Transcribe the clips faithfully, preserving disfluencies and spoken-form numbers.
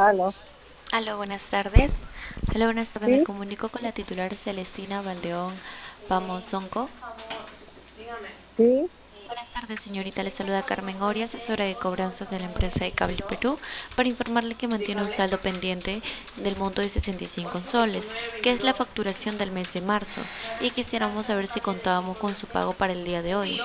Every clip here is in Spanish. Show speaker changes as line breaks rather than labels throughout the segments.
Aló,
Aló, buenas tardes. Hola, buenas tardes. Me
sí,
comunico con la titular Celestina Valdeón Vamos Sonco.
sí.
Buenas tardes, señorita. Le saluda Carmen Oria, asesora de cobranzas de la empresa de Cable Perú, para informarle que mantiene un saldo pendiente del monto de sesenta y cinco soles, que es la facturación del mes de marzo, y quisiéramos saber si contábamos con su pago para el día de hoy.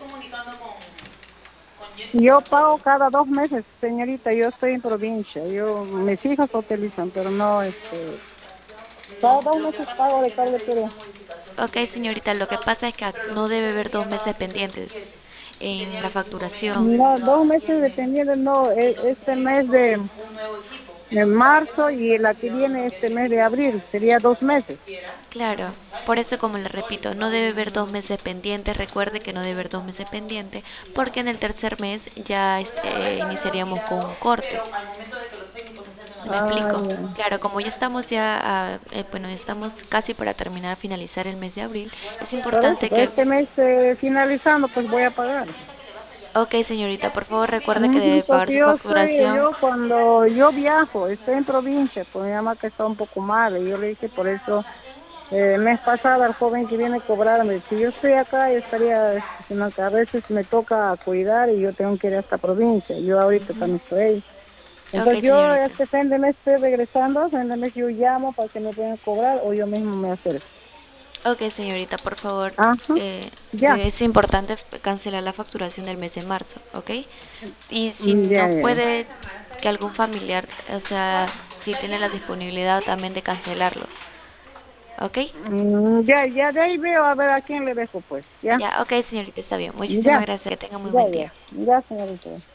Yo pago cada dos meses, señorita. Yo estoy en provincia. Yo, mis hijos utilizan, pero no, este, cada dos meses pago de cable Perú.
Ok, señorita, lo que pasa es que no debe haber dos meses pendientes en la facturación.
No, dos meses dependiendo, no, e- este mes de, de marzo y la que viene este mes de abril, sería dos meses.
Claro, por eso como le repito, no debe haber dos meses pendientes, recuerde que no debe haber dos meses pendientes, porque en el tercer mes ya este, iniciaríamos con un corte. ¿Me
Ah,
explico?
ya.
Claro, como ya estamos ya, a- eh, bueno, ya estamos casi para terminar, finalizar el mes de abril, es
Por eso,
importante
pues
que...
este mes eh, finalizando, pues voy a pagar.
Ok, señorita, por favor recuerde que
Ujú,
debe pagar
porque
su
yo estoy,
facturación.
yo cuando yo viajo, estoy en provincia, pues mi mamá que está un poco mal, y yo le dije por eso, eh, mes pasado al joven que viene a cobrarme, si yo estoy acá, yo estaría, este, sino que a veces me toca cuidar y yo tengo que ir hasta provincia, yo ahorita
Ujú.
también estoy ahí.
Ok,
Entonces yo
señorita.
este fin de mes estoy regresando, fin de mes yo llamo para que me puedan cobrar o yo mismo me acerco.
Ok, señorita, por favor,
Ajá,
eh,
ya,
es importante cancelar la facturación del mes de marzo, ¿ok? Y si
mm, ya,
no
ya.
puede que algún familiar, o sea, si tiene la disponibilidad también de cancelarlo, ¿ok?
Mm, ya, ya de ahí veo a ver a quién le dejo pues, ya,
Ya, ok, señorita, está bien.
ya,
Muchísimas gracias. Que tenga muy
ya,
buen
ya,
día.
ya señorita.